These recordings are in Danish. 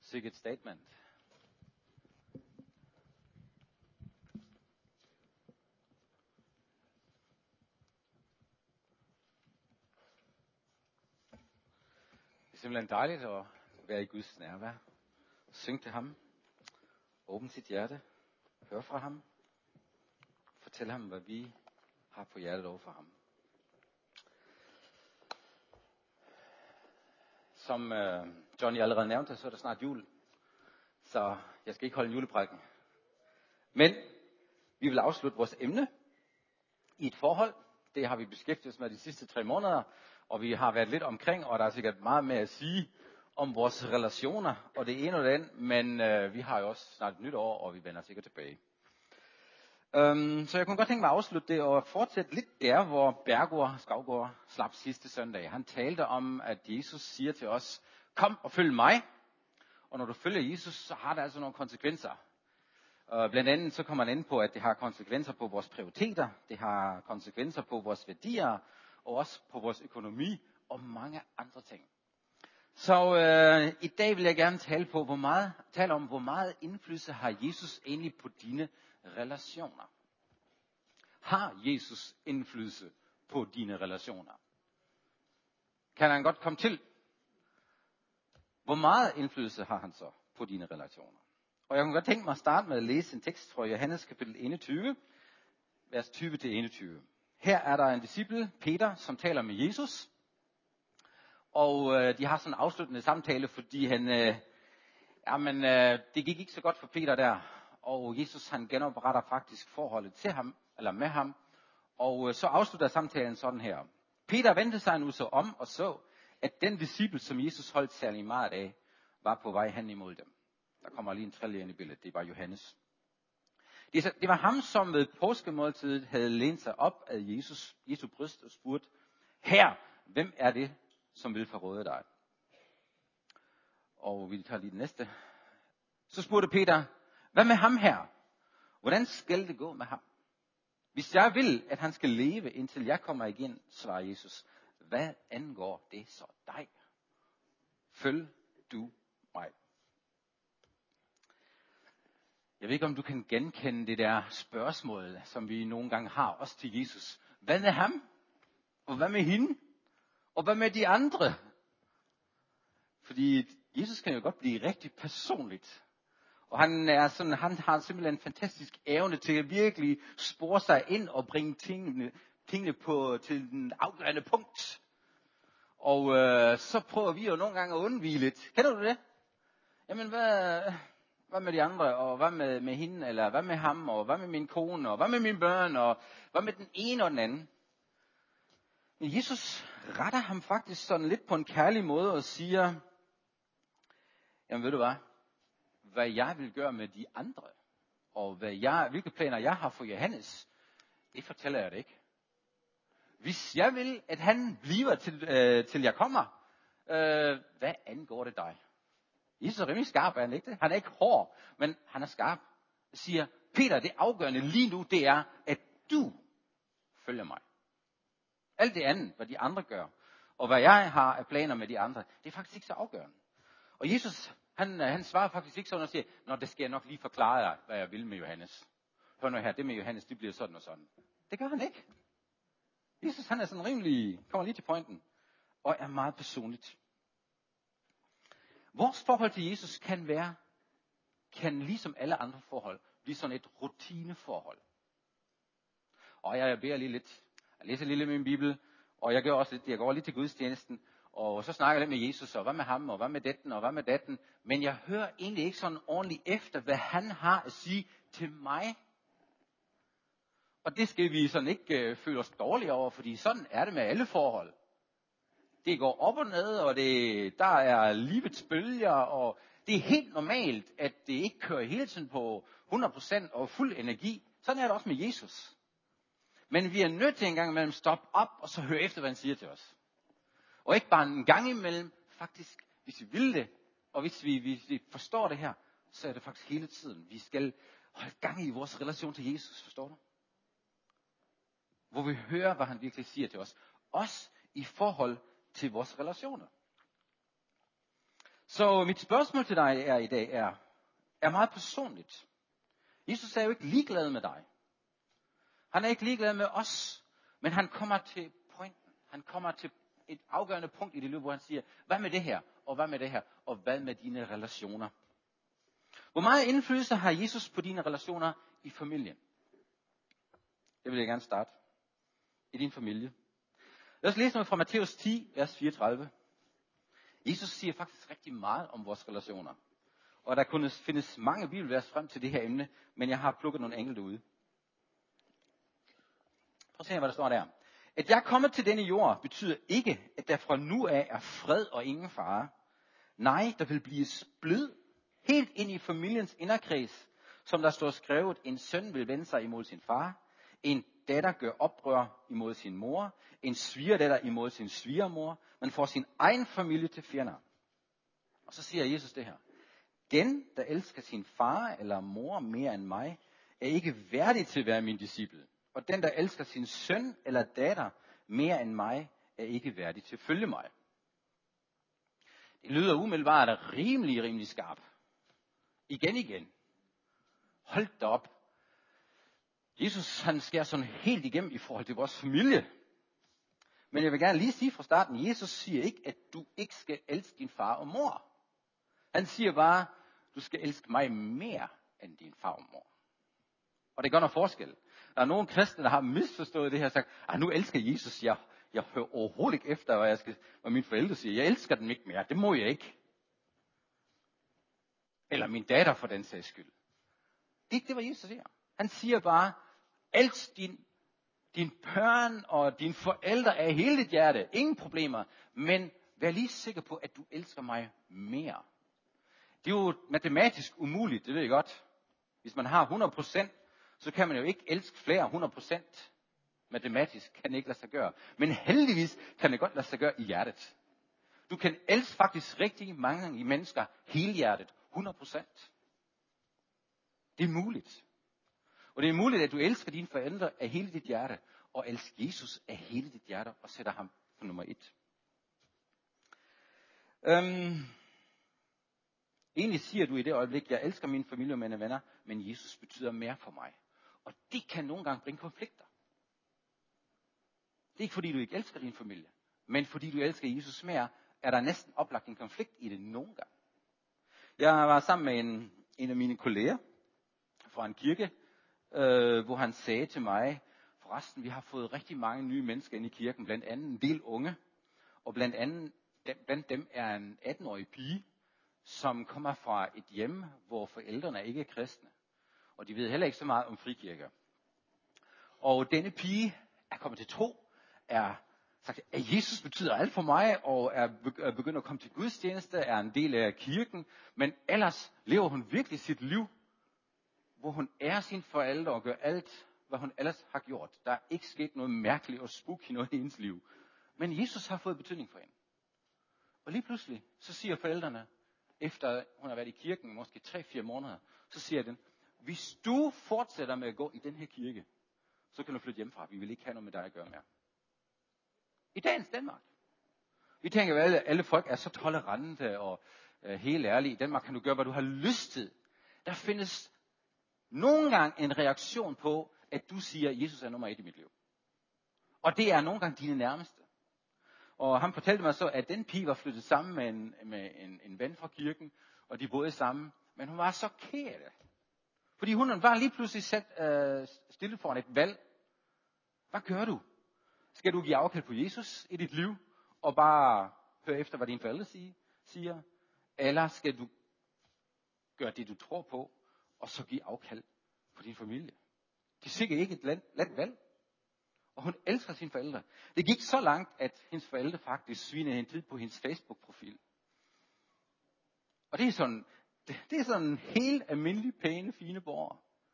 Sikkert statement. Det er simpelthen dejligt at være i Guds nærvær. Synge til ham. Åbne sit hjerte. Hør fra ham. Fortæl ham, hvad vi har på hjertet over for ham. Som Johnny allerede nævnte, så er det snart jul. Så jeg skal ikke holde en juleprædiken. Men vi vil afslutte vores emne i et forhold. Det har vi beskæftiget os med de sidste 3 måneder. Og vi har været lidt omkring, og der er sikkert meget mere at sige om vores relationer. Og det ene og det andet. Men vi har jo også snart et nyt år, og vi vender sikkert tilbage. Så jeg kunne godt tænke mig at afslutte det og fortsætte lidt der, hvor Bergård Skovgaard slap sidste søndag. Han talte om, at Jesus siger til os, kom og følg mig. Og når du følger Jesus, så har det altså nogle konsekvenser. Blandt andet så kommer han ind på, at det har konsekvenser på vores prioriteter. Det har konsekvenser på vores værdier, og også på vores økonomi og mange andre ting. Så i dag vil jeg gerne tale om, hvor meget indflydelse har Jesus egentlig på dine relationer. Har Jesus indflydelse på dine relationer? Kan han godt komme til? Hvor meget indflydelse har han så på dine relationer? Og jeg kunne godt tænke mig at starte med at læse en tekst fra Johannes kapitel 21, vers 20-21. Her er der en disciple, Peter, som taler med Jesus. Og de har sådan en afsluttende samtale, fordi det gik ikke så godt for Peter der. Og Jesus han genopretter faktisk forholdet til ham, eller med ham. Og så afslutter samtalen sådan her. Peter vendte sig nu så om og så, at den disciple, som Jesus holdt særlig meget af, var på vej hen imod dem. Der kommer lige en tredje ind i billedet. Det var Johannes. Det var ham, som ved påskemåltidet havde lænet sig op af Jesu bryst og spurgt, Herre, hvem er det, som vil forråde dig? Og vi tager lige det næste. Så spurgte Peter, hvad med ham her? Hvordan skal det gå med ham? Hvis jeg vil, at han skal leve, indtil jeg kommer igen, svarer Jesus. Hvad angår det så dig? Følg du mig. Jeg ved ikke, om du kan genkende det der spørgsmål, som vi nogle gange har, også til Jesus. Hvad med ham? Og hvad med hende? Og hvad med de andre? Fordi Jesus kan jo godt blive rigtig personligt. Og han har simpelthen en fantastisk evne til at virkelig spore sig ind og bringe tingene til den afgørende punkt. Og så prøver vi jo nogle gange at undvige lidt. Kender du det? Jamen hvad med de andre, og hvad med hende, eller hvad med ham, og hvad med min kone, og hvad med mine børn, og hvad med den ene og den anden? Men Jesus retter ham faktisk sådan lidt på en kærlig måde og siger, jamen ved du hvad jeg vil gøre med de andre, og hvilke planer jeg har for Johannes, det fortæller jeg dig ikke. Hvis jeg vil, at han bliver til jeg kommer, hvad angår det dig? Jesus er rimelig skarp, er han ikke det? Han er ikke hård, men han er skarp. Han siger, Peter, det afgørende lige nu, det er, at du følger mig. Alt det andet, hvad de andre gør, og hvad jeg har af planer med de andre, det er faktisk ikke så afgørende. Og Jesus, han svarer faktisk ikke sådan og siger, nå, det skal jeg nok lige forklare jer, hvad jeg vil med Johannes. Hør nu her, det med Johannes, det bliver sådan og sådan. Det gør han ikke. Jesus, han er sådan rimelig, kommer lige til pointen, og er meget personligt. Vores forhold til Jesus kan ligesom alle andre forhold, blive sådan et rutineforhold. Og jeg beder lige lidt, jeg læser lige lidt min bibel, og jeg går lige til gudstjenesten, og så snakker jeg lidt med Jesus, og hvad med ham, og hvad med detten, og hvad med datten. Men jeg hører egentlig ikke sådan ordentligt efter, hvad han har at sige til mig. Og det skal vi sådan ikke føle os dårlige over, fordi sådan er det med alle forhold. Det går op og ned, og der er livets bølger, og det er helt normalt, at det ikke kører hele tiden på 100% og fuld energi. Sådan er det også med Jesus. Men vi er nødt til en gang imellem stoppe op, og så høre efter, hvad han siger til os. Og ikke bare en gang imellem, faktisk, hvis vi vil det, og hvis vi forstår det her, så er det faktisk hele tiden. Vi skal holde gang i vores relation til Jesus, forstår du? Hvor vi hører, hvad han virkelig siger til os. Også i forhold til vores relationer. Så mit spørgsmål til dig i dag er meget personligt. Jesus er jo ikke ligeglad med dig. Han er ikke ligeglad med os, men han kommer til pointen. Han kommer til et afgørende punkt i dit liv, hvor han siger, hvad med det her, og hvad med det her, og hvad med dine relationer? Hvor meget indflydelse har Jesus på dine relationer i familien? Det vil jeg gerne starte. I din familie. Lad os læse noget fra Matthæus 10, vers 34. Jesus siger faktisk rigtig meget om vores relationer. Og der kunne findes mange bibelvers frem til det her emne, men jeg har plukket nogle enkelte ud. Prøv at se, hvad der står der. At jeg er kommet til denne jord, betyder ikke, at der fra nu af er fred og ingen fare. Nej, der vil blive splid helt ind i familiens inderkreds, som der står skrevet, en søn vil vende sig imod sin far, en datter gør oprør imod sin mor, en svigerdatter imod sin svigermor, man får sin egen familie til fjender. Og så siger Jesus det her. Den, der elsker sin far eller mor mere end mig, er ikke værdig til at være min disciple. Og den, der elsker sin søn eller datter mere end mig, er ikke værdig til at følge mig. Det lyder umiddelbart rimelig skarp. Igen. Hold da op. Jesus han skærer sådan helt igennem i forhold til vores familie. Men jeg vil gerne lige sige fra starten, Jesus siger ikke, at du ikke skal elske din far og mor. Han siger bare, du skal elske mig mere end din far og mor. Og det gør noget forskel. Der er nogle kristne, der har misforstået det her og sagt, nu elsker Jesus, jeg hører overhovedet ikke efter, hvad mine forældre siger. Jeg elsker dem ikke mere, det må jeg ikke. Eller min datter for den sags skyld. Det er ikke det, hvad Jesus siger. Han siger bare, elsk din børn og dine forældre af hele dit hjerte. Ingen problemer. Men vær lige sikker på, at du elsker mig mere. Det er jo matematisk umuligt, det ved jeg godt. Hvis man har 100%, så kan man jo ikke elske flere 100%. Matematisk kan det ikke lade sig gøre. Men heldigvis kan det godt lade sig gøre i hjertet. Du kan elske faktisk rigtig mange mennesker helhjertet. 100%. Det er muligt. Og det er muligt, at du elsker dine forældre af hele dit hjerte, og elsker Jesus af hele dit hjerte, og sætter ham på nummer 1. Egentlig siger du i det øjeblik, jeg elsker min familie og mine venner, men Jesus betyder mere for mig. Og det kan nogle gange bringe konflikter. Det er ikke fordi, du ikke elsker din familie, men fordi du elsker Jesus mere, er der næsten oplagt en konflikt i det nogle gange. Jeg var sammen med en af mine kolleger fra en kirke, hvor han sagde til mig, forresten, vi har fået rigtig mange nye mennesker ind i kirken, blandt andet en del unge, og blandt dem er en 18-årig pige, som kommer fra et hjem, hvor forældrene ikke er kristne. Og de ved heller ikke så meget om frikirker. Og denne pige er kommet til tro, er sagt, at Jesus betyder alt for mig, og er begyndt at komme til gudstjeneste, er en del af kirken, men ellers lever hun virkelig sit liv, hvor hun er sine forældre og gør alt, hvad hun ellers har gjort. Der er ikke sket noget mærkeligt og spooky noget i hendes liv. Men Jesus har fået betydning for hende. Og lige pludselig, så siger forældrene, efter hun har været i kirken måske 3-4 måneder, så siger den, hvis du fortsætter med at gå i den her kirke, så kan du flytte hjemmefra. Vi vil ikke have noget med dig at gøre mere. I dagens Danmark. Vi tænker jo, at alle folk er så tolerante og helt ærlige. I Danmark kan du gøre, hvad du har lyst til. Der findes nogle gange en reaktion på, at du siger, at Jesus er nummer 1 i mit liv. Og det er nogle gange dine nærmeste. Og han fortalte mig så, at den pige var flyttet sammen med en ven fra kirken, og de boede sammen. Men hun var så ked af det. Fordi hun var lige pludselig stillet foran et valg. Hvad gør du? Skal du give afkald på Jesus i dit liv, og bare høre efter, hvad dine forældre siger? Eller skal du gøre det, du tror på, og så give afkald på din familie? Det er sikkert ikke et let valg. Og hun elsker sine forældre. Det gik så langt, at hendes forældre faktisk svinede hende tid på hendes Facebook-profil. Og det er sådan helt almindelig, pæne, fine borgere.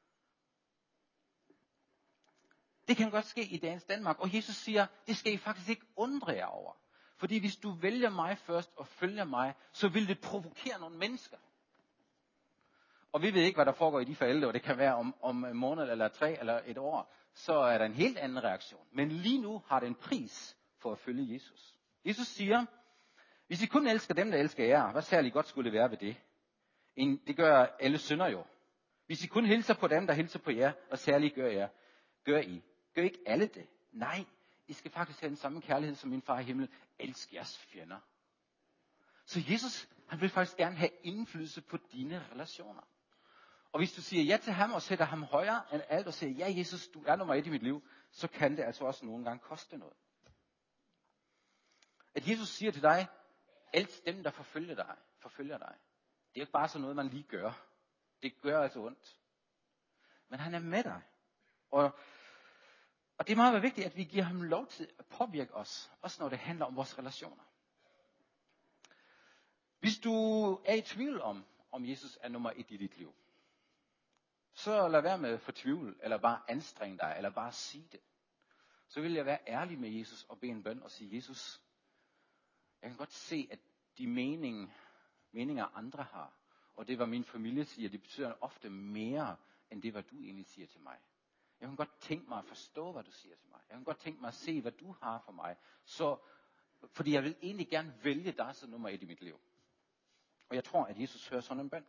Det kan godt ske i dagens Danmark. Og Jesus siger, det skal I faktisk ikke undre jer over. Fordi hvis du vælger mig først og følger mig, så vil det provokere nogle mennesker. Og vi ved ikke, hvad der foregår i de forældre, og det kan være om en måned, eller 3, eller et år, så er der en helt anden reaktion. Men lige nu har det en pris for at følge Jesus. Jesus siger, Hvis I kun elsker dem, der elsker jer, hvad særligt godt skulle det være ved det? Det gør alle synder jo. Hvis I kun hilser på dem, der hilser på jer, hvad særligt gør I? Gør ikke alle det? Nej, I skal faktisk have den samme kærlighed som min far i himlen. Elsk jeres fjender. Så Jesus, han vil faktisk gerne have indflydelse på dine relationer. Og hvis du siger ja til ham og sætter ham højere end alt og siger, ja Jesus, du er nummer 1 i mit liv, så kan det altså også nogle gange koste noget. At Jesus siger til dig, elsk dem, der forfølger dig. Det er ikke bare sådan noget, man lige gør. Det gør altså ondt. Men han er med dig. Og det er meget vigtigt, at vi giver ham lov til at påvirke os. Også når det handler om vores relationer. Hvis du er i tvivl om Jesus er nummer 1 i dit liv, så lad være med at fortvivle, eller bare anstrenge dig, eller bare sige det. Så vil jeg være ærlig med Jesus og bede en bøn og sige, Jesus, jeg kan godt se, at de meninger andre har, og det hvad min familie siger, det betyder ofte mere, end det hvad du egentlig siger til mig. Jeg kan godt tænke mig at forstå, hvad du siger til mig. Jeg kan godt tænke mig at se, hvad du har for mig. Fordi jeg vil egentlig gerne vælge dig som nummer 1 i mit liv. Og jeg tror, at Jesus hører sådan en bøn.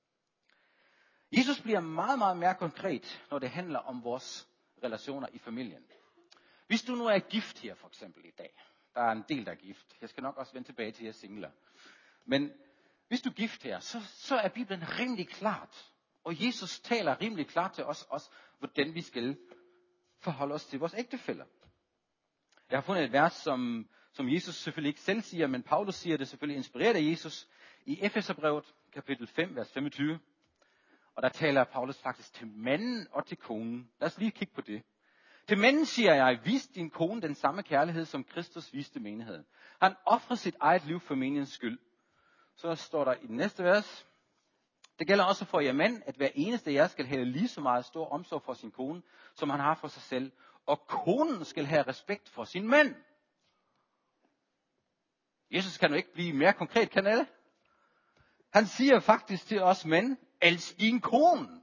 Jesus bliver meget, meget mere konkret, når det handler om vores relationer i familien. Hvis du nu er gift her, for eksempel i dag. Der er en del, der er gift. Jeg skal nok også vende tilbage til jer singler. Men hvis du er gift her, så er Bibelen rimelig klart. Og Jesus taler rimelig klart til os også, hvordan vi skal forholde os til vores ægtefæller. Jeg har fundet et vers, som Jesus selvfølgelig ikke selv siger, men Paulus siger det selvfølgelig inspireret af Jesus i Efeserbrevet, kapitel 5, vers 25. Og der taler Paulus faktisk til manden og til konen. Lad os lige kigge på det. Til manden siger jeg, vis din kone den samme kærlighed, som Kristus viste menigheden. Han ofrer sit eget liv for menighedens skyld. Så står der i den næste vers. Det gælder også for jer mænd, at hver eneste af jer skal have lige så meget stor omsorg for sin kone, som han har for sig selv. Og konen skal have respekt for sin mand. Jesus kan jo ikke blive mere konkret, kan det? Han siger faktisk til os mænd, elsk din kone.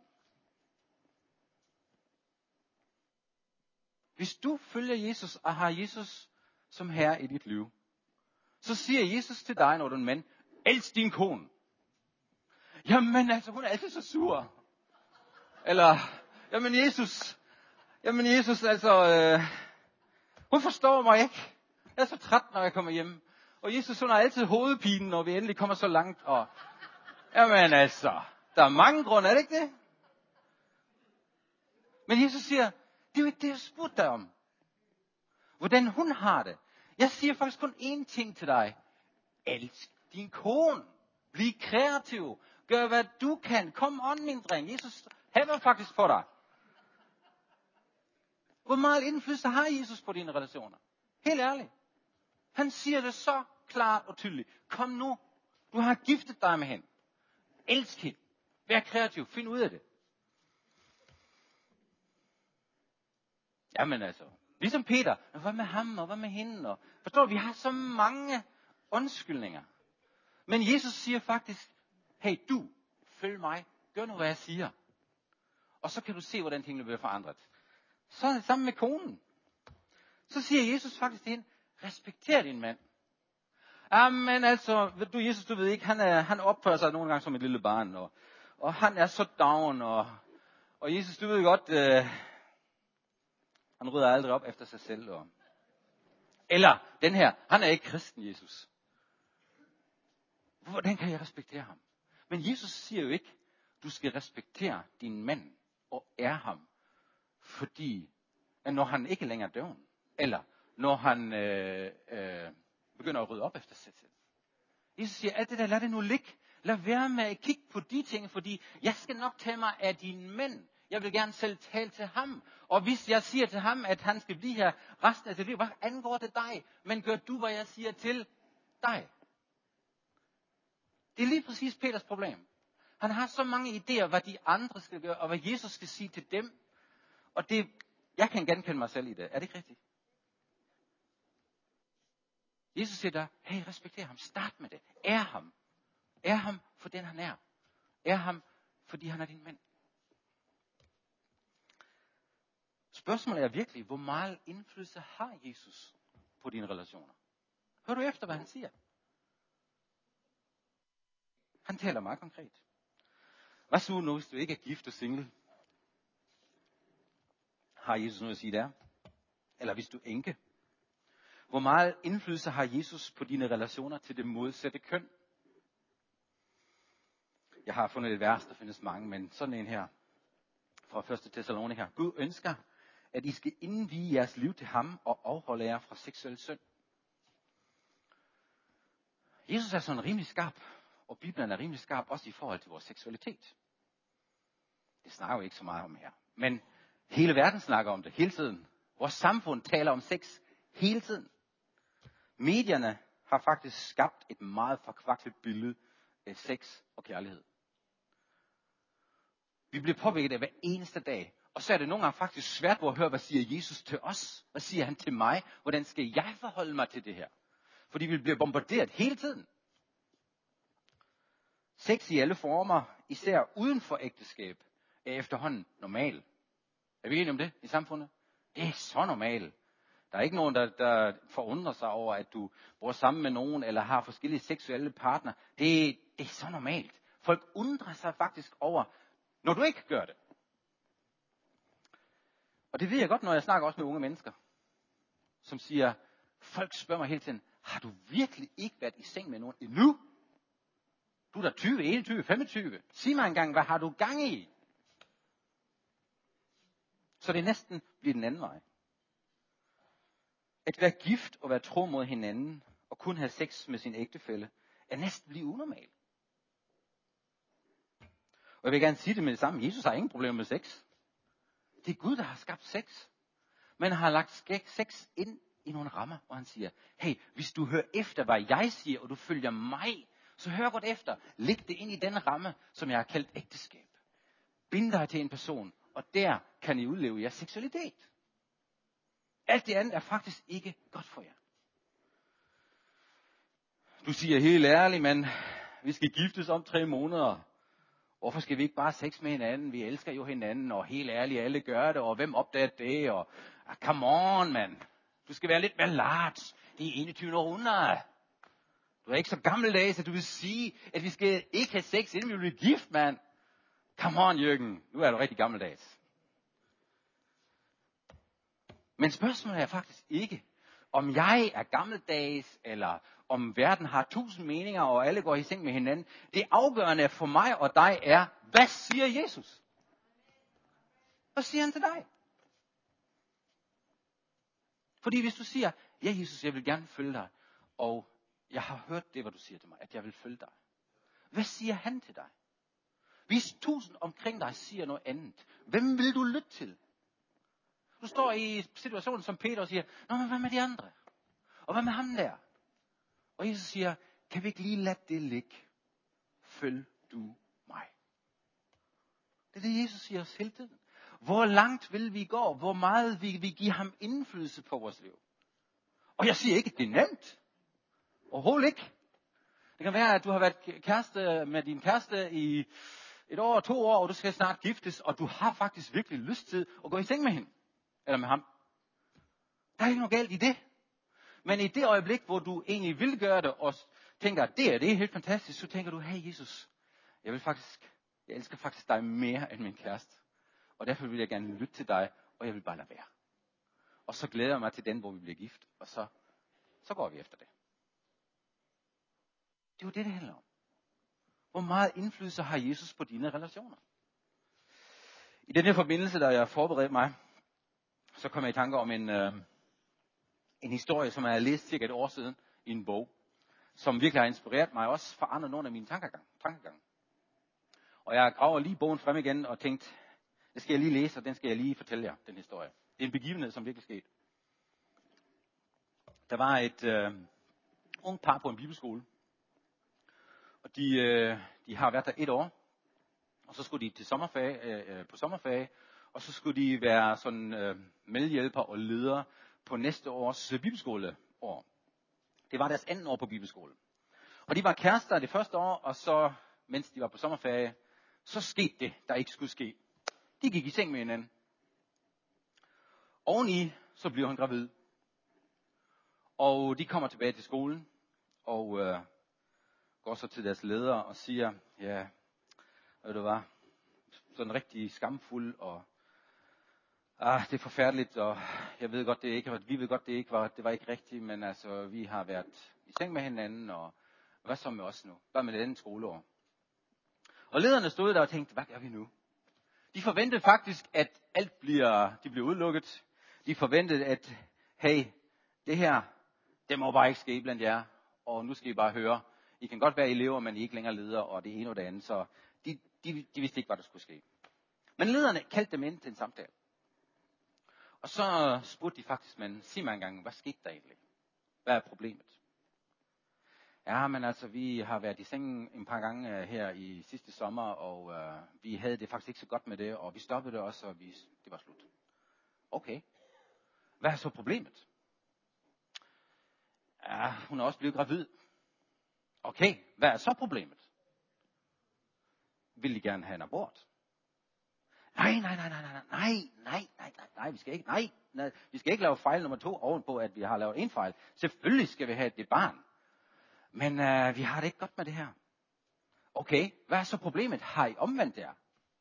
Hvis du følger Jesus og har Jesus som herre i dit liv, så siger Jesus til dig, når du er en mand, elsk din kone. Jamen altså, hun er altid så sur. Eller, jamen Jesus, altså, hun forstår mig ikke. Jeg er så træt, når jeg kommer hjem. Og Jesus, hun har altid hovedpine, når vi endelig kommer så langt. Og, jamen altså, der er mange grunde, er det ikke det? Men Jesus siger, det er jo ikke det, jeg spurgte dig om. Hvordan hun har det. Jeg siger faktisk kun én ting til dig. Elsk din kone. Bliv kreativ. Gør hvad du kan. Kom on, min dreng. Jesus hæver faktisk for dig. Hvor meget indflydelse har Jesus på dine relationer? Helt ærligt. Han siger det så klart og tydeligt. Kom nu. Du har giftet dig med hende. Elsk hende. Vær kreativ. Find ud af det. Jamen altså. Ligesom Peter. Hvad med ham og hvad med hende? Og, forstår du, vi har så mange undskyldninger. Men Jesus siger faktisk, hey du, følg mig. Gør nu, hvad jeg siger. Og så kan du se, hvordan tingene bliver forandret. Så er det sammen med konen. Så siger Jesus faktisk til hende, respekter din mand. Jamen altså, du Jesus, du ved ikke, han opfører sig nogle gange som et lille barn, og han er så down, og Jesus, du ved godt, han rydder aldrig op efter sig selv. Eller den her, han er ikke kristen, Jesus. Hvordan kan jeg respektere ham? Men Jesus siger jo ikke, du skal respektere din mand og ære ham, fordi når han ikke længere er døven, eller når han begynder at rydde op efter sig selv. Jesus siger, alt det der, lad det nu ligge. Lad være med at kigge på de ting, fordi jeg skal nok tage mig af din mænd. Jeg vil gerne selv tale til ham. Og hvis jeg siger til ham, at han skal blive her resten af sit liv, hvad angår det dig? Men gør du, hvad jeg siger til dig? Det er lige præcis Peters problem. Han har så mange idéer, hvad de andre skal gøre, og hvad Jesus skal sige til dem. Og det, jeg kan genkende mig selv i det. Er det ikke rigtigt? Jesus siger der, hey, respekter ham. Start med det. Ær ham. Ær ham for den han er. Ær ham, fordi han er din mand. Spørgsmålet er virkelig, hvor meget indflydelse har Jesus på dine relationer? Hør du efter, hvad han siger? Han taler meget konkret. Hvad så nu, hvis du ikke er gift og single? Har Jesus noget at sige der? Eller hvis du er enke? Hvor meget indflydelse har Jesus på dine relationer til det modsatte køn? Jeg har fundet et vers, der findes mange, men sådan en her fra 1. Thessalonika. Gud ønsker, at I skal indvie jeres liv til ham og afholde jer fra seksuel synd. Jesus er sådan rimelig skarp, og Bibelen er rimelig skarp også i forhold til vores seksualitet. Det snakker vi ikke så meget om her. Men hele verden snakker om det hele tiden. Vores samfund taler om sex hele tiden. Medierne har faktisk skabt et meget forkvaklet billede af sex og kærlighed. Vi bliver påvirket af hver eneste dag. Og så er det nogle gange faktisk svært at høre, hvad siger Jesus til os? Hvad siger han til mig? Hvordan skal jeg forholde mig til det her? Fordi vi bliver bombarderet hele tiden. Sex i alle former, især uden for ægteskab, er efterhånden normal. Er vi enige om det i samfundet? Det er så normalt. Der er ikke nogen, der forundrer sig over, at du bor sammen med nogen, eller har forskellige seksuelle partner. Det er så normalt. Folk undrer sig faktisk over, når du ikke gør det. Og det ved jeg godt, når jeg snakker også med unge mennesker, som siger, folk spørger mig hele tiden, har du virkelig ikke været i seng med nogen endnu? Du er da 20, 21, 25. Sig mig engang, hvad har du gang i? Så det næsten bliver den anden vej. At være gift og være tro mod hinanden, og kun have sex med sin ægtefælle, er næsten blive unormalt. Og jeg vil gerne sige det med det samme. Jesus har ingen problemer med sex. Det er Gud, der har skabt sex. Men han har lagt sex ind i nogle rammer, hvor han siger, hey, hvis du hører efter, hvad jeg siger, og du følger mig, så hør godt efter. Læg det ind i den ramme, som jeg har kaldt ægteskab. Bind dig til en person, og der kan I udleve jeres seksualitet. Alt det andet er faktisk ikke godt for jer. Du siger helt ærligt, men vi skal giftes om 3 måneder. Hvorfor skal vi ikke bare sex med hinanden? Vi elsker jo hinanden, og helt ærligt, alle gør det, og hvem opdager det? Og come on, mand. Du skal være lidt mere large. Det er 21. århundrede. Du er ikke så gammeldags, at du vil sige, at vi skal ikke have sex, inden vi bliver gift, mand. Come on, Jørgen. Nu er du rigtig gammeldags. Men spørgsmålet er faktisk ikke, om jeg er gammeldags, eller om verden har 1000 meninger, og alle går i seng med hinanden. Det afgørende for mig og dig er, hvad siger Jesus? Hvad siger han til dig? Fordi hvis du siger, ja Jesus, jeg vil gerne følge dig, og jeg har hørt det, hvad du siger til mig, at jeg vil følge dig. Hvad siger han til dig? Hvis 1000 omkring dig siger noget andet, hvem vil du lytte til? Du står i situationen som Peter og siger, nå, men hvad med de andre? Og hvad med ham der? Og Jesus siger, kan vi ikke lige lade det ligge? Følg du mig. Det er det, Jesus siger os hele tiden. Hvor langt vil vi gå? Hvor meget vil vi give ham indflydelse på vores liv? Og jeg siger ikke, at det er nemt. Overhovedet ikke. Det kan være, at du har været kæreste med din kæreste i 1 år, 2 år, og du skal snart giftes, og du har faktisk virkelig lyst til at gå i seng med hende. Eller med ham. Der er ikke noget galt i det. Men i det øjeblik, hvor du egentlig vil gøre det, og tænker, at det er helt fantastisk, så tænker du, hey Jesus, jeg elsker faktisk dig mere end min kæreste. Og derfor vil jeg gerne lytte til dig, og jeg vil bare lade være. Og så glæder jeg mig til den, hvor vi bliver gift, og så går vi efter det. Det er jo det handler om. Hvor meget indflydelse har Jesus på dine relationer? I den her forbindelse, da jeg forberedte mig, så kom jeg i tanke om en historie, som jeg har læst cirka 1 år siden i en bog, som virkelig har inspireret mig, og også forandret nogle af mine tankegang. Og jeg graver lige bogen frem igen og tænkte, det skal jeg lige læse, og den skal jeg lige fortælle jer, den historie. Det er en begivenhed, som virkelig skete. Der var et ung par på en bibelskole, og de har været der 1 år, og så skulle de til sommerferie, og så skulle de være sådan medhjælper og ledere på næste års bibelskoleår. Det var deres 2. år på bibelskole. Og de var kærester det første år, og så, mens de var på sommerferie, så skete det, der ikke skulle ske. De gik i seng med hinanden. Oveni, så bliver hun gravid. Og de kommer tilbage til skolen, og går så til deres ledere og siger, Ja, ved du hvad? Sådan rigtig skamfuld, og det er forfærdeligt, og jeg ved godt, vi ved godt, det var ikke rigtigt, men altså, vi har været i seng med hinanden, og hvad så med os nu? Hvad med det andet skoleår? Og lederne stod der og tænkte, hvad gør vi nu? De forventede faktisk, at de bliver udelukket. De forventede, at hey, det her, det må bare ikke ske blandt jer, og nu skal I bare høre, I kan godt være elever, men I er ikke længere ledere, og det ene og det andet, så de vidste ikke, hvad der skulle ske. Men lederne kaldte dem ind til en samtale. Og så spurgte de faktisk manden, sig mig engang, hvad skete der egentlig? Hvad er problemet? Ja, men altså, vi har været i sengen en par gange her i sidste sommer, og vi havde det faktisk ikke så godt med det, og vi stoppede det også, og det var slut. Okay. Hvad er så problemet? Ja, hun er også blevet gravid. Okay, hvad er så problemet? Vil de gerne have en abort? Nej, vi skal ikke, vi skal ikke lave fejl nummer 2 ovenpå, at vi har lavet en fejl. Selvfølgelig skal vi have det barn. Men vi har det ikke godt med det her. Okay, hvad er så problemet? Har I omvendt jer?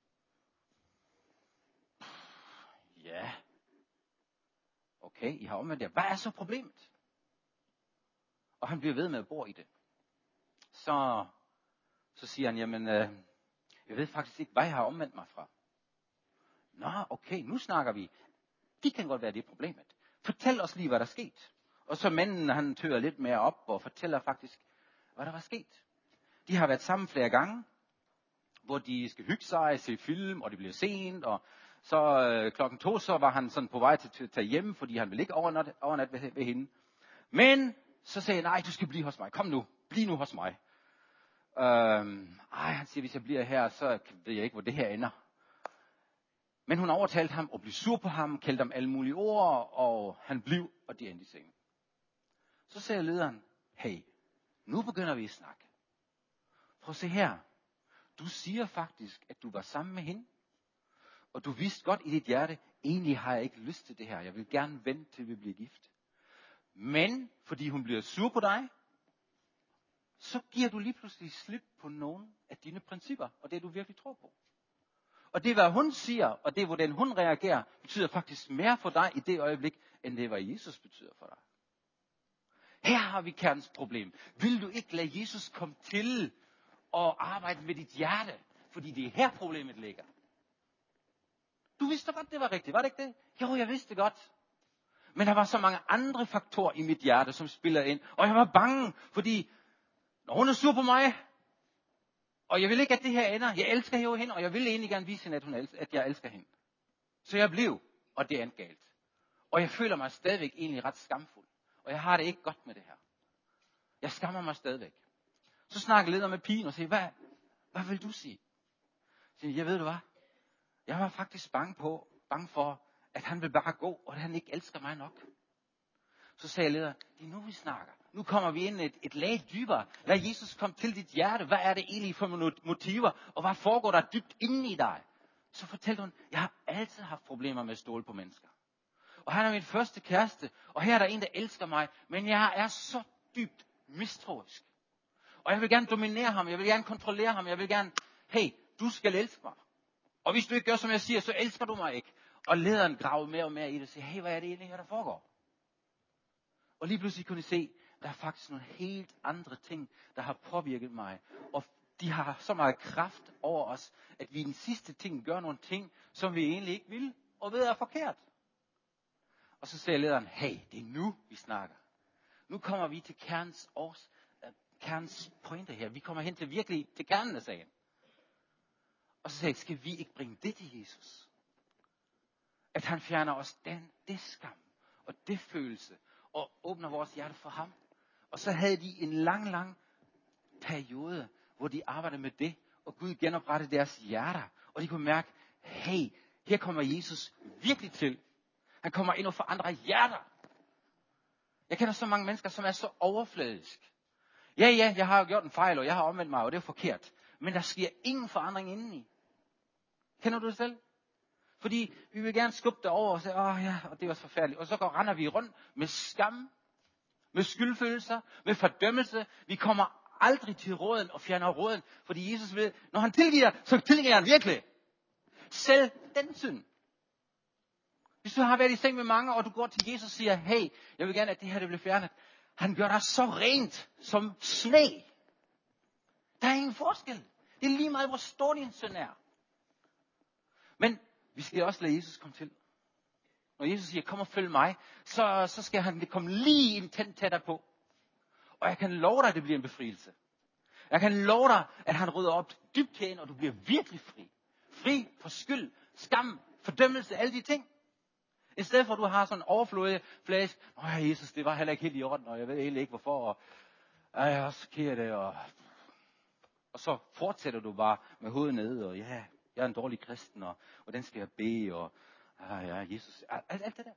Ja. Okay, I har omvendt jer. Hvad er så problemet? Og han bliver ved med at bo i det. Så siger han, jamen, jeg ved faktisk ikke, hvad jeg har omvendt mig fra. Nå, okay, nu snakker vi. Det kan godt være det problemet. Fortæl os lige, hvad der er sket. Og så manden, han tører lidt mere op og fortæller faktisk, hvad der var sket. De har været sammen flere gange, hvor de skal hygge sig, se film, og det bliver sent, og så 2:00, så var han sådan på vej til at tage hjem, fordi han ville ikke overnat ved hende. Men så sagde han, nej, du skal blive hos mig. Kom nu, bliv nu hos mig. Han siger, hvis jeg bliver her, så ved jeg ikke, hvor det her ender. Men hun overtalte ham og blev sur på ham, kaldte ham alle mulige ord, og han blev, og de endte i sengen. Så sagde lederen, hey, nu begynder vi at snakke. Prøv at se her. Du siger faktisk, at du var sammen med hende, og du vidste godt i dit hjerte, egentlig har jeg ikke lyst til det her. Jeg vil gerne vente til vi bliver gift. Men fordi hun bliver sur på dig, så giver du lige pludselig slip på nogle af dine principper, og det du virkelig tror på. Og det hvad hun siger, og det hvordan hun reagerer, betyder faktisk mere for dig i det øjeblik, end det hvad Jesus betyder for dig. Her har vi kernens problem. Vil du ikke lade Jesus komme til og arbejde med dit hjerte? Fordi det er her problemet ligger. Du vidste godt, det var rigtigt, var det ikke det? Jo, jeg vidste det godt. Men der var så mange andre faktorer i mit hjerte, som spillede ind. Og jeg var bange, fordi når hun er sur på mig, og jeg vil ikke, at det her ender. Jeg elsker jo hende, og jeg vil egentlig gerne vise hende, at jeg elsker hende. Så jeg blev, og det endte galt. Og jeg føler mig stadigvæk egentlig ret skamfuld. Og jeg har det ikke godt med det her. Jeg skammer mig stadigvæk. Så snakker lederen med pigen og siger, hvad vil du sige? Så siger jeg ved du hvad? Jeg var faktisk bange for, at han vil bare gå, og at han ikke elsker mig nok. Så sagde lederen, det er nu vi snakker. Nu kommer vi ind et lag dybere. Lad Jesus komme til dit hjerte. Hvad er det egentlig for motiver? Og hvad foregår der dybt inde i dig? Så fortalte hun, jeg har altid haft problemer med at stole på mennesker. Og han er min første kæreste. Og her er der en, der elsker mig. Men jeg er så dybt mistroisk. Og jeg vil gerne dominere ham. Jeg vil gerne kontrollere ham. Jeg vil gerne, hey, du skal elske mig. Og hvis du ikke gør, som jeg siger, så elsker du mig ikke. Og lederen gravede mere og mere i det og siger, hey, hvad er det egentlig her, der foregår? Og lige pludselig kunne de se, der er faktisk nogle helt andre ting, der har påvirket mig. Og de har så meget kraft over os, at vi i den sidste ting gør nogle ting, som vi egentlig ikke vil, og ved er forkert. Og så siger lederen, hey, det er nu, vi snakker. Nu kommer vi til kernens pointe her. Vi kommer hen til virkelig til kernen af sagen. Og så sagde jeg, skal vi ikke bringe det til Jesus? At han fjerner os det skam og det følelse, og åbner vores hjerte for ham. Og så havde de en lang periode, hvor de arbejdede med det, og Gud genoprettede deres hjerter. Og de kunne mærke, hey, her kommer Jesus virkelig til. Han kommer ind og forandrer hjerter. Jeg kender så mange mennesker, som er så overfladisk. Ja, jeg har gjort en fejl, og jeg har omvendt mig, og det er forkert. Men der sker ingen forandring indeni. Kender du det selv? Fordi vi vil gerne skubbe det over og sige, og det var forfærdeligt. Og så render vi rundt med skam, med skyldfølelser, med fordømmelse. Vi kommer aldrig til råden og fjerner råden, fordi Jesus ved, når han tilgiver, så tilgiver han virkelig. Selv den synd. Hvis du har været i seng med mange, og du går til Jesus og siger, hey, jeg vil gerne, at det her det bliver fjernet. Han gør dig så rent som sne. Der er ingen forskel. Det er lige meget, hvor stor din synd er. Men vi skal også lade Jesus komme til. Når Jesus siger, kom og følg mig, så skal han komme lige en tand tættere på. Og jeg kan love dig, at det bliver en befrielse. Jeg kan love dig, at han rydder op dybt herind, og du bliver virkelig fri. Fri for skyld, skam, fordømmelse, alle de ting. I stedet for, at du har sådan en overflødig flaske. Jesus, det var heller ikke helt i orden, og jeg ved egentlig ikke hvorfor. Og jeg er også ked det. Og så fortsætter du bare med hovedet nede, og ja, jeg er en dårlig kristen, og hvordan skal jeg bede, og ja, Jesus, alt det der.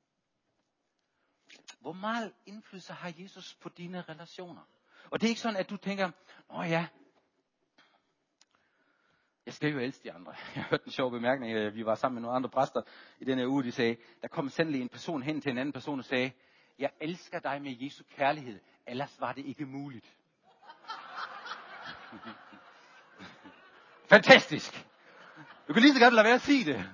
Hvor meget indflydelse har Jesus på dine relationer? Og det er ikke sådan, at du tænker, ja, jeg skal jo elske de andre. Jeg hørte en sjov bemærkning, vi var sammen med nogle andre præster i denne uge, de sagde, der kom sandelig en person hen til en anden person og sagde, jeg elsker dig med Jesu kærlighed, ellers var det ikke muligt. Fantastisk! Du kan lige så godt lade være at sige det.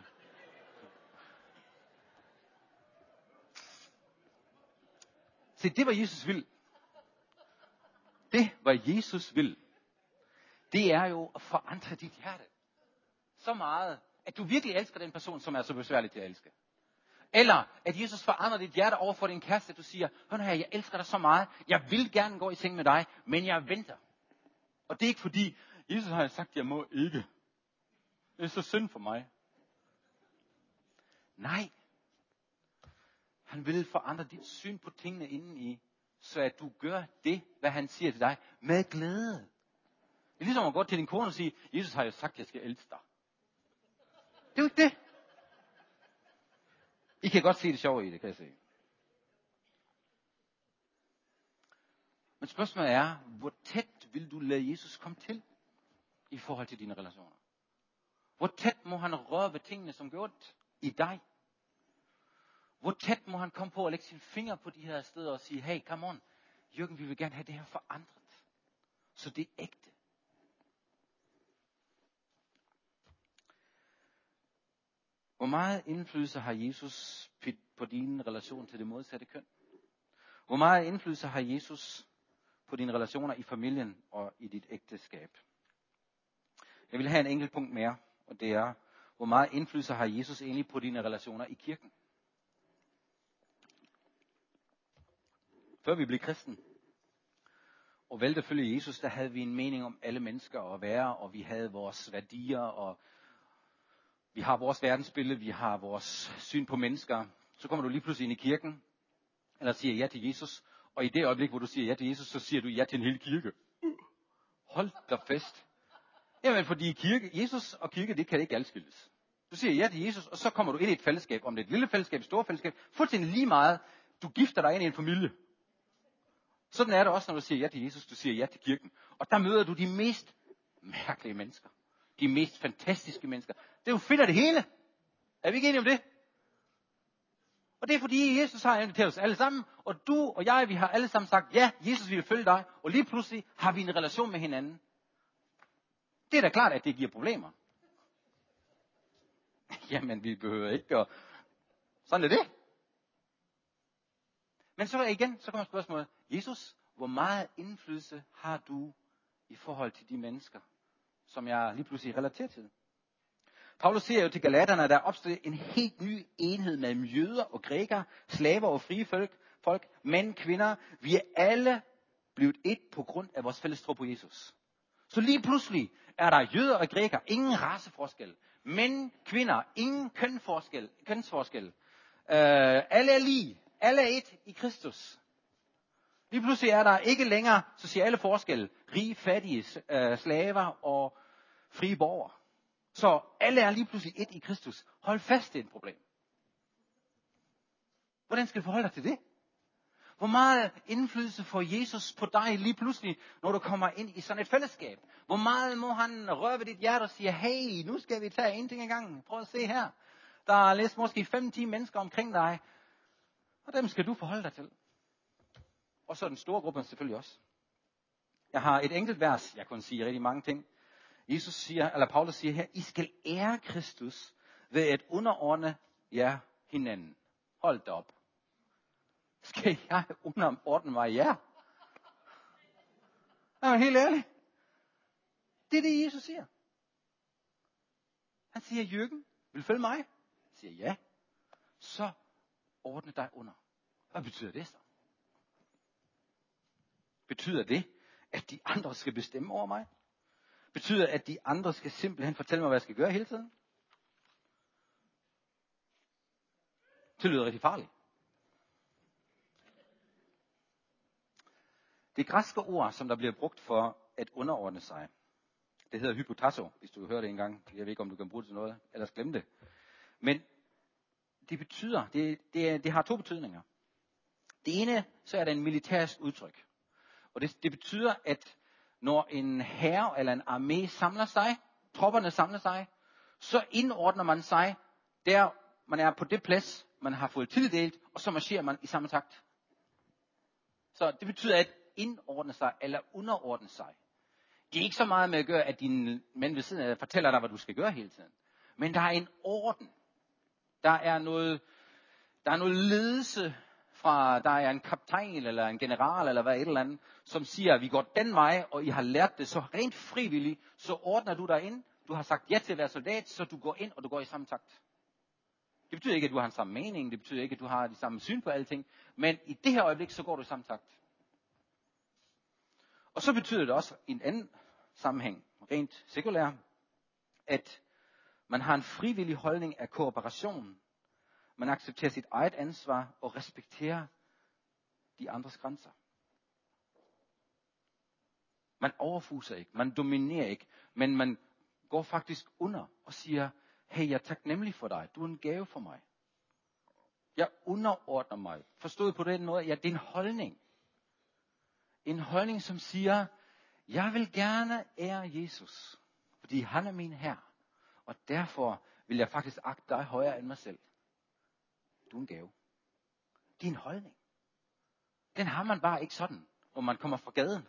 Se, det var Jesus vil. Det var Jesus vil. Det er jo at forandre dit hjerte. Så meget, at du virkelig elsker den person, som er så besværlig til at elske. Eller at Jesus forandrer dit hjerte over for din kæreste, at du siger, hør her, jeg elsker dig så meget, jeg vil gerne gå i seng med dig, men jeg venter. Og det er ikke fordi, Jesus har sagt, jeg må ikke. Det er så synd for mig. Nej. Han vil forandre dit syn på tingene indeni, så at du gør det, hvad han siger til dig, med glæde. Det er ligesom at gå til din kone og sige, Jesus har jo sagt, jeg skal elske dig. Det er jo ikke det. I kan godt se det sjove i det, kan jeg se. Men spørgsmålet er, hvor tæt vil du lade Jesus komme til i forhold til dine relationer? Hvor tæt må han røre ved tingene, som gør ondt i dig? Hvor tæt må han komme på at lægge sine fingre på de her steder og sige, hey, come on, Jørgen, vi vil gerne have det her forandret. Så det er ægte. Hvor meget indflydelse har Jesus på din relation til det modsatte køn? Hvor meget indflydelse har Jesus på dine relationer i familien og i dit ægteskab? Jeg vil have en enkelt punkt mere, og det er, hvor meget indflydelse har Jesus egentlig på dine relationer i kirken? Før vi blev kristen og valgte at følge Jesus, der havde vi en mening om alle mennesker at være, og vi havde vores værdier, og vi har vores verdensbillede, vi har vores syn på mennesker. Så kommer du lige pludselig ind i kirken, eller siger ja til Jesus, og i det øjeblik, hvor du siger ja til Jesus, så siger du ja til en hel kirke. Hold da fest. Jamen, fordi Jesus og kirke, det kan ikke adskilles. Du siger ja til Jesus, og så kommer du ind i et fællesskab, om det er et lille fællesskab, et stort fællesskab, fuldstændig lige meget. Du gifter dig ind i en familie. Sådan er det også, når du siger ja til Jesus, du siger ja til kirken. Og der møder du de mest mærkelige mennesker. De mest fantastiske mennesker. Det er jo fedt af det hele. Er vi ikke enige om det? Og det er fordi, Jesus har inviteret os alle sammen, og du og jeg, vi har alle sammen sagt, ja, Jesus vil følge dig, og lige pludselig har vi en relation med hinanden. Det er da klart, at det giver problemer. Jamen, vi behøver ikke at... Sådan er det. Men så igen, så kommer spørgsmålet, Jesus, hvor meget indflydelse har du i forhold til de mennesker, som jeg lige pludselig relaterer til? Paulus siger jo til galaterne, at der er opstået en helt ny enhed mellem jøder og grækere, slaver og frie folk, mænd, kvinder. Vi er alle blevet et på grund af vores fælles tro på Jesus. Så lige pludselig er der jøder og grækere, ingen raceforskel. Mænd, kvinder, ingen kønsforskel. Alle er lige. Alle er et i Kristus. Lige pludselig er der ikke længere sociale forskelle. Rige, fattige, slaver og frie borgere. Så alle er lige pludselig et i Kristus. Hold fast, det er et problem. Hvordan skal du forholde dig til det? Hvor meget indflydelse får Jesus på dig lige pludselig, når du kommer ind i sådan et fællesskab? Hvor meget må han røre ved dit hjerte og sige, hey, nu skal vi tage en ting ad gangen. Prøv at se her. Der er læst måske 5-10 mennesker omkring dig, og dem skal du forholde dig til. Og så den store gruppe selvfølgelig også. Jeg har et enkelt vers, jeg kan sige rigtig mange ting. Paulus siger her, I skal ære Kristus ved at underordne jer hinanden. Hold da op. Skal jeg underordne mig jer? Jeg er helt ærlig. Det er det, Jesus siger. Han siger, Jørgen, vil du følge mig? Jeg siger, ja. Så ordne dig under. Hvad betyder det så? Betyder det, at de andre skal bestemme over mig? Betyder det, at de andre skal simpelthen fortælle mig, hvad jeg skal gøre hele tiden? Det lyder rigtig farligt. Det græske ord, som der bliver brugt for at underordne sig, det hedder hypotasso, hvis du hører det engang. Jeg ved ikke, om du kan bruge det til noget, ellers glem det. Men det betyder, det har to betydninger. Det ene, så er det en militærisk udtryk. Og det betyder, at når en hær eller en armé samler sig, tropperne samler sig, så indordner man sig der, man er på det plads, man har fået tildelt, og så marcherer man i samme takt. Så det betyder at indordne sig eller underordne sig. Det er ikke så meget med at gøre, at dine mænd ved siden af fortæller dig, hvad du skal gøre hele tiden. Men der er en orden. Der er noget ledelse fra, der er en kaptajn eller en general eller hvad et eller andet, som siger, at vi går den vej, og I har lært det, så rent frivilligt, så ordner du dig ind. Du har sagt ja til at være soldat, så du går ind, og du går i samme takt. Det betyder ikke, at du har en samme mening, det betyder ikke, at du har de samme syn på alting, men i det her øjeblik, så går du i samme takt. Og så betyder det også i en anden sammenhæng, rent sekulær, at man har en frivillig holdning af kooperation. Man accepterer sit eget ansvar og respekterer de andres grænser. Man overfuser ikke, man dominerer ikke, men man går faktisk under og siger, hey, jeg er taknemmelig for dig, du er en gave for mig. Jeg underordner mig. Forstået på den måde, ja, det er en holdning. En holdning, som siger, jeg vil gerne ære Jesus, fordi han er min herre. Og derfor vil jeg faktisk agte dig højere end mig selv. Du er en gave. Det er en holdning. Den har man bare ikke sådan, når man kommer fra gaden.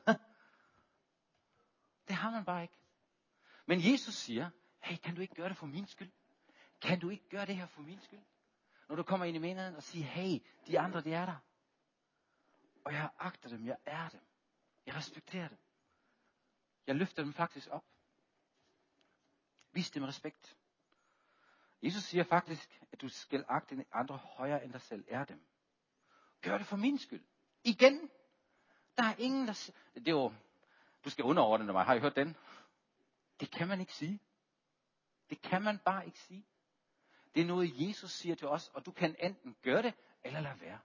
Det har man bare ikke. Men Jesus siger, hey, kan du ikke gøre det for min skyld? Kan du ikke gøre det her for min skyld? Når du kommer ind i menigheden og siger, hey, de andre, de er der. Og jeg agter dem, jeg er dem. Jeg respekterer dem. Jeg løfter dem faktisk op. Vis dem respekt. Jesus siger faktisk, at du skal agte andre højere end dig selv. Er dem. Gør det for min skyld. Igen. Der er ingen, der... Det er jo... Du skal underordne mig. Har I hørt den? Det kan man ikke sige. Det kan man bare ikke sige. Det er noget, Jesus siger til os, og du kan enten gøre det, eller lade være.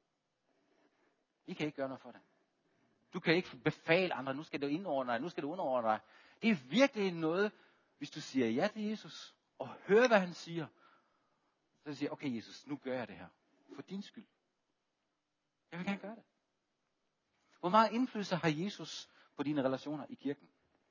Vi kan ikke gøre noget for det. Du kan ikke befale andre, nu skal du indordne dig, nu skal du underordne dig. Det er virkelig noget, hvis du siger ja til Jesus, og hører, hvad han siger, så siger okay Jesus, nu gør jeg det her. For din skyld. Jeg vil gerne gøre det. Hvor meget indflydelse har Jesus på dine relationer i kirken?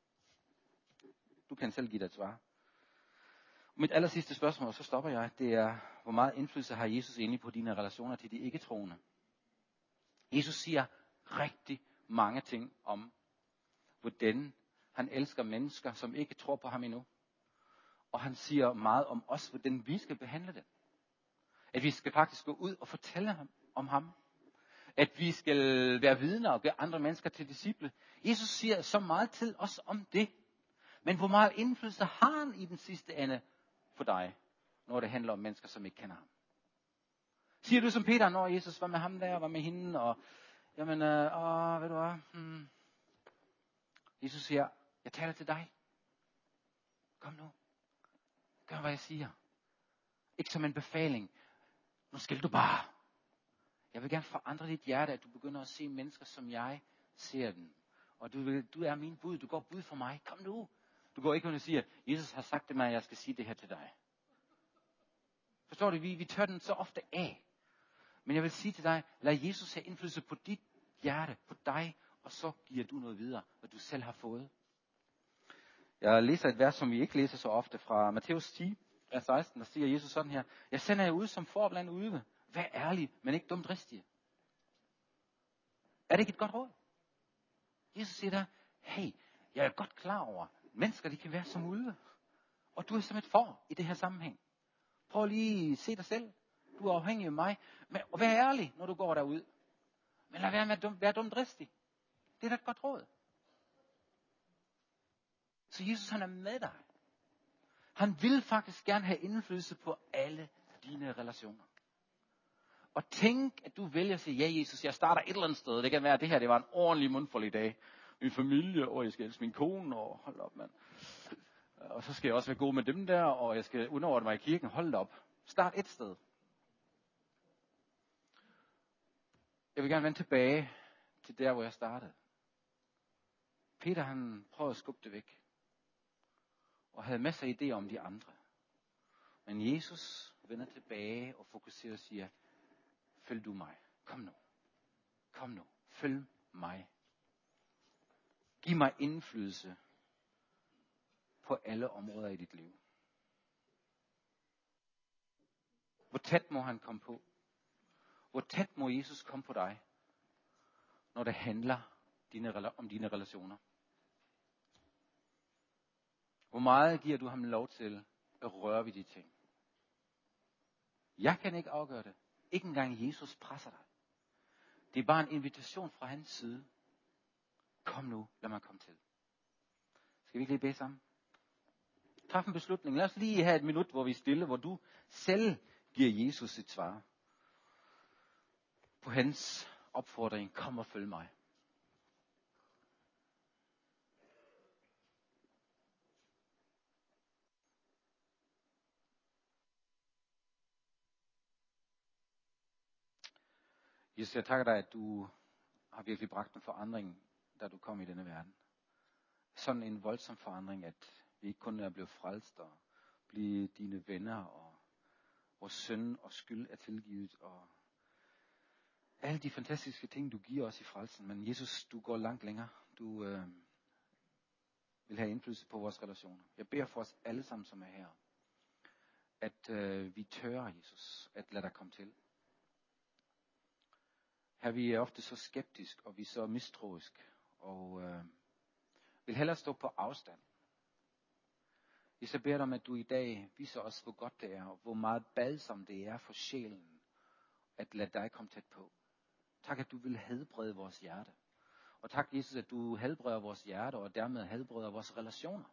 Du kan selv give dig et svar. Mit aller sidste spørgsmål, og så stopper jeg, det er, hvor meget indflydelse har Jesus egentlig på dine relationer til de ikke-troende? Jesus siger rigtig mange ting om, hvordan han elsker mennesker, som ikke tror på ham endnu. Og han siger meget om os, hvordan vi skal behandle dem. At vi skal faktisk gå ud og fortælle om ham. At vi skal være vidner og gøre andre mennesker til disciple. Jesus siger så meget til os om det. Men hvor meget indflydelse har han i den sidste ende for dig, når det handler om mennesker, som ikke kender ham? Siger du som Peter, når Jesus var med ham der, var med hende, og jamen, ved du hvad? Jesus siger, jeg taler til dig. Kom nu. Gør, hvad jeg siger. Ikke som en befaling. Nu skal du bare. Jeg vil gerne forandre dit hjerte, at du begynder at se mennesker, som jeg ser dem. Og du er min bud. Du går bud for mig. Kom nu. Du går ikke ud og siger, Jesus har sagt til mig, at jeg skal sige det her til dig. Forstår du? Vi tør den så ofte af. Men jeg vil sige til dig, lad Jesus have indflydelse på dit hjerte, på dig, og så giver du noget videre, hvad du selv har fået. Jeg læser et vers, som vi ikke læser så ofte, fra Matthæus 10, vers 16, der siger Jesus sådan her, jeg sender jer ud som får blandt ulve. Vær ærlig, men ikke dumdristige. Er det ikke et godt råd? Jesus siger der, hey, jeg er godt klar over, mennesker de kan være som ulve. Og du er som et får i det her sammenhæng. Prøv lige at se dig selv. Du er afhængig af mig. Men vær ærlig, når du går derud. Men lad være med at være dumdristig. Det er da et godt råd. Så Jesus han er med dig. Han vil faktisk gerne have indflydelse på alle dine relationer. Og tænk, at du vælger at sige, ja Jesus, jeg starter et eller andet sted. Det kan være, at det her det var en ordentlig mundfuld i dag. Min familie, og jeg skal elske min kone, og hold op mand. Og så skal jeg også være god med dem der, og jeg skal underordne mig i kirken. Hold op. Start et sted. Jeg vil gerne vende tilbage til der, hvor jeg startede. Peter han prøvede at skubbe det væk. Og havde masser af idéer om de andre. Men Jesus vender tilbage og fokuserer og siger, følg du mig. Kom nu. Kom nu. Følg mig. Giv mig indflydelse på alle områder i dit liv. Hvor tæt må han komme på? Hvor tæt må Jesus komme på dig, når det handler om dine relationer? Hvor meget giver du ham lov til at røre ved de ting? Jeg kan ikke afgøre det. Ikke engang Jesus presser dig. Det er bare en invitation fra hans side. Kom nu, lad mig komme til. Skal vi ikke lige bede sammen? Træf en beslutning. Lad os lige have et minut, hvor vi er stille, hvor du selv giver Jesus et svar. På hans opfordring, kom og følg mig. Jesus, jeg takker dig, at du har virkelig bragt en forandring, da du kom i denne verden. Sådan en voldsom forandring, at vi ikke kun er blevet frelst og blive dine venner, og vores synd og skyld er tilgivet, og alle de fantastiske ting, du giver os i frelsen. Men Jesus, du går langt længere. Du vil have indflydelse på vores relationer. Jeg beder for os alle sammen, som er her, at vi tør, Jesus, at lade dig komme til. Her vi er ofte så skeptisk, og vi er så mistroisk, og vil hellere stå på afstand. Jeg beder dig om, at du i dag viser os, hvor godt det er, og hvor meget balsam det er for sjælen, at lade dig komme tæt på. Tak, at du vil helbrede vores hjerte. Og tak, Jesus, at du helbreder vores hjerte, og dermed helbreder vores relationer.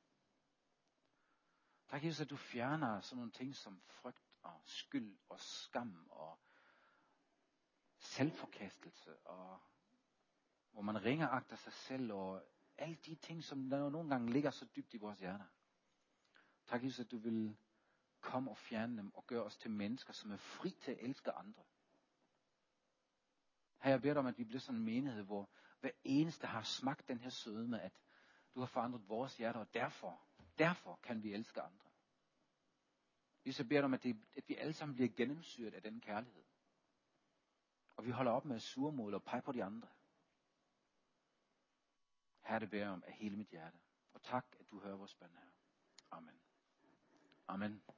Tak, Jesus, at du fjerner sådan nogle ting som frygt og skyld og skam og selvforkastelse, og hvor man ringeagter sig selv, og alle de ting, som nogle gange ligger så dybt i vores hjerter. Tak, Jesus, at du vil komme og fjerne dem, og gøre os til mennesker, som er fri til at elske andre. Her jeg beder dig om, at vi bliver sådan en menighed, hvor hver eneste har smagt den her sødme, at du har forandret vores hjerter, og derfor kan vi elske andre. Jesus, jeg beder dig om, at vi alle sammen bliver gennemsyret af den kærlighed. Og vi holder op med at surmåle og pege på de andre. Herre, det beder jeg om af hele mit hjerte. Og tak, at du hører vores bøn her. Amen. Amen.